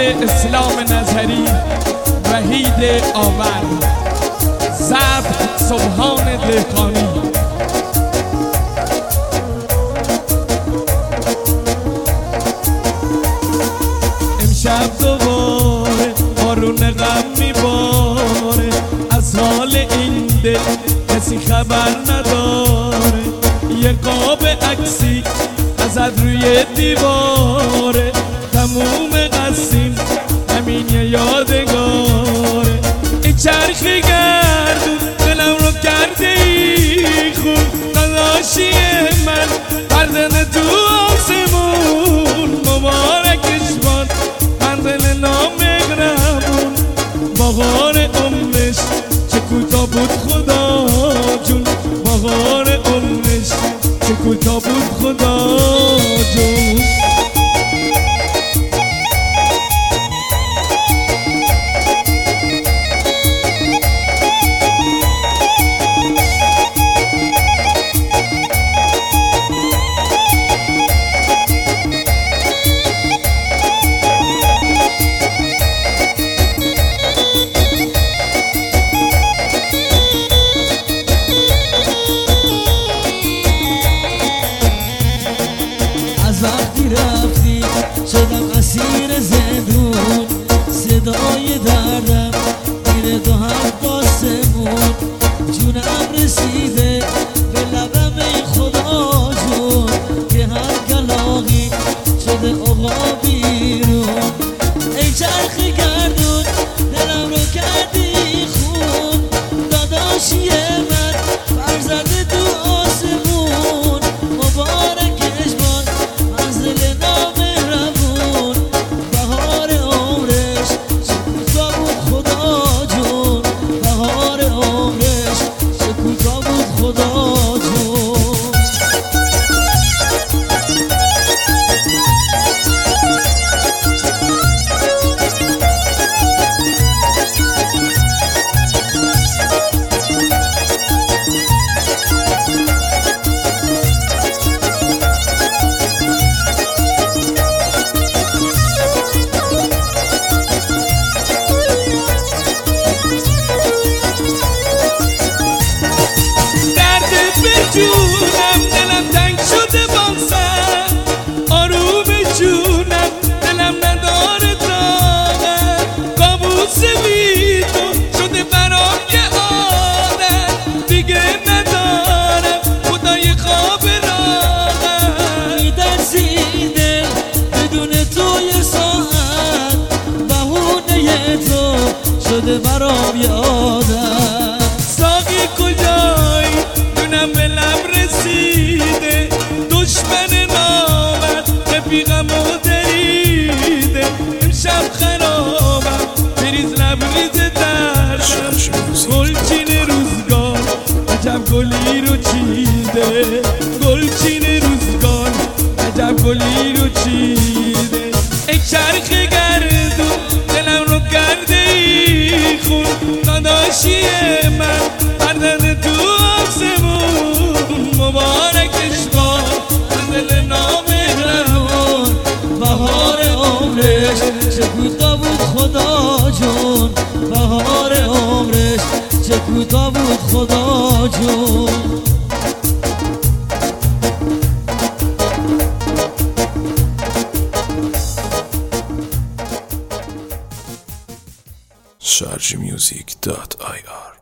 اسلام نظری، وحید آور، ضبط سبحان دهقانی. امشب دوباره بارون غم میباره، از حال این دل کسی خبر نداره. یه قاب عکسی ازت روی دیواره، تموم قسیم همین یه یادگاره. این چرخی گردون دلم رو کرده ای خون، داداشی من پردن تو آسمون. مبارکش باد منزل نامهربون، بهار عمرش چه کوتاه بود خدا جون، بهار عمرش چه کوتاه بود خدا جون. رفتی شدم اسیر زندون، صدای دردم میره دو هم باسمون. جونم رسیده به لبم ای خدا جون، که هر کلاقی شده آقا بیرون. ای چرخی گردون دلم رو کردی خون، داداشی من فرزند تو آسمون. مبارکش باد منزل نامهربون، بهار عمرش چه کوتاه بود خدا جون، بهار عمرش چه کوتاه بود خدا جون. جونم دلم تنگ شده بازم، آروم جونم دلم نداره طاقت. کابوس بی تو شده برام یه عادت، دیگه ندارم خدای خواب راحت. می‌ترسی دل بدون تو یه ساعت، بهونه تو شده برام یه عادت. ساقی کجایی دونم به لب رسیده، دشمن نامد رفیقم و دریده. امشب خرابم بریز لبریز دردم، گلچین روزگار عجب گلی رو چیده، گلچین روزگار عجب گلی رو چیده. ای چرخ گردون دلم رو کرده ای خون، داداشی من پردن تو آسمون. مبارکش باد منزل نامهربون، بهار عمرش چه کوتاه بود خدا جون، بهار عمرش چه کوتاه بود خدا جون. sharjmusic.ir